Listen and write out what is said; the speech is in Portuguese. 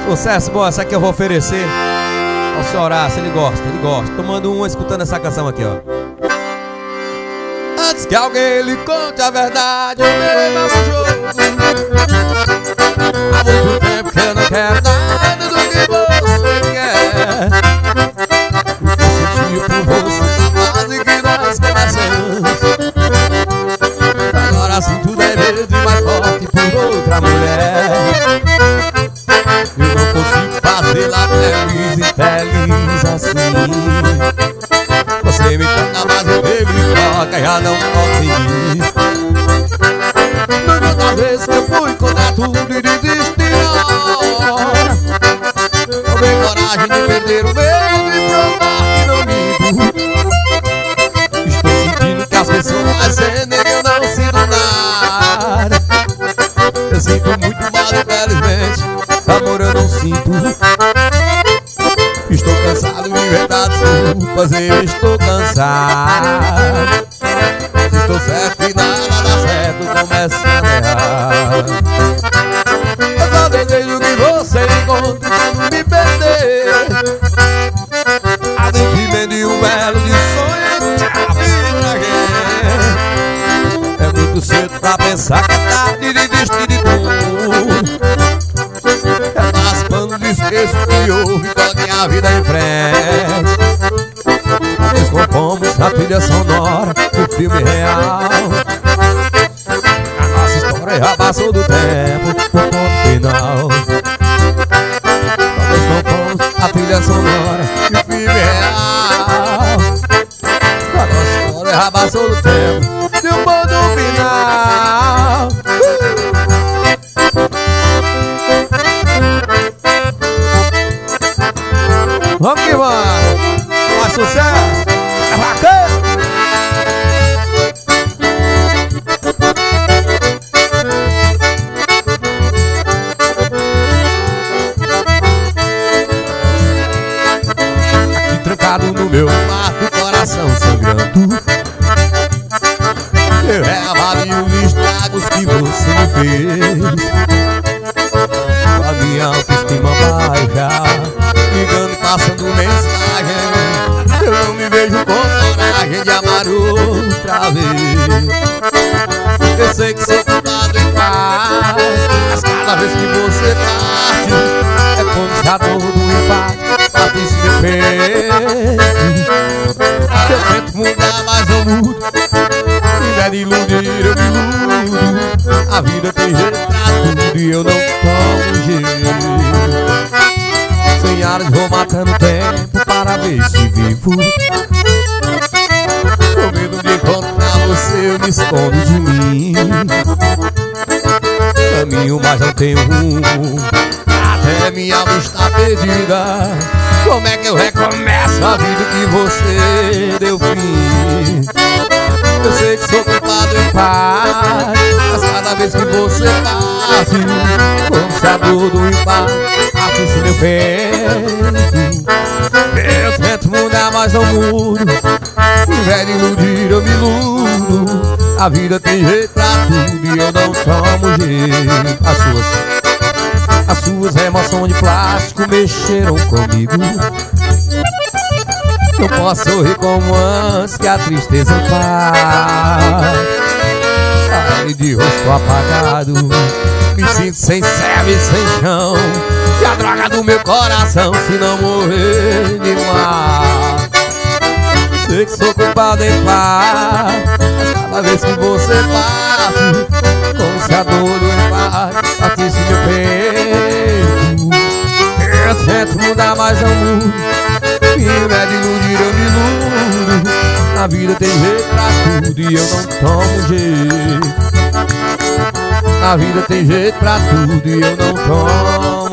Sucesso, bom, essa aqui eu vou oferecer ao seu Horácio, ele gosta. Tomando uma, escutando essa canção aqui, ó. Antes que alguém lhe conte a verdade, eu me nosso jogo. Há muito tempo que eu não quero nada do que você quer. O que eu senti por você na fase que nós começamos. Agora sinto 10 vezes mais forte por outra mulher. Eu não consigo fazê-la feliz e feliz assim. Você me toca, mas eu me toca, já não toca em mim. Muitas vezes que eu fui contra tudo e desisti na hora. Não tenho coragem de perder o medo e provar que não minto. Estou sentindo que as pessoas sentem que eu não sinto nada. Eu sinto muito mal, infelizmente, amor eu não sinto. Estou cansado de inventar desculpas, eu estou cansado. Mas estou certo e nada dá certo, começando a errar. Eu só desejo que você encontre como me perder. Adquirindo de um belo de sonho, é muito cedo pra pensar que é tarde de desistir de tudo. Raspando de esqueço que houve, toque a vida em frente. Nós compomos a trilha sonora do filme real. A nossa história já passou do tempo, o ponto final. Nós compomos a trilha sonora do filme real. A nossa história já passou do tempo e o ponto final. Vamos que vamos! Mais sucesso! É bacana! Aqui trancado no meu quarto, coração sangrando, eu reavalio os estragos que você me fez. A minha autoestima baixa, ligando e passando mensagem. Eu não me vejo com coragem de amar outra vez. Eu sei que sou culpado em paz, mas cada vez que você parte, é como se a dor do infarto batisse meu peito. Eu tento mudar, mas não mudo. Em vez de iludir, eu me iludo. A vida tem jeito pra tudo e eu não tomo jeito. Sem ares vou matando tempo para ver se vivo. Com medo de encontrar você, eu me escondo de mim. Caminho, mas não tenho rumo. Até minha alma está perdida. Como é que eu recomeço a vida que você deu fim? Eu sei que sou culpado em paz, mas cada vez que você parte, como se a dor do infarto atisse meu peito. Eu tento mudar, mas não mudo. Em vez de iludir, eu me iludo. A vida tem jeito pra tudo e eu não tomo jeito. As suas emoções de plástico mexeram comigo. Eu posso sorrir como antes que a tristeza faz. Ai, de rosto apagado, me sinto sem céu e sem chão. E a droga do meu coração se não morrer de mal. Sei que sou culpado em paz, mas cada vez que você parte, como se a dor do infarto batisse meu peito. Eu tento mudar, mas não mudo. Em vez de iludir, eu me iludo. A vida tem jeito pra tudo e eu não tomo jeito. A vida tem jeito pra tudo e eu não tomo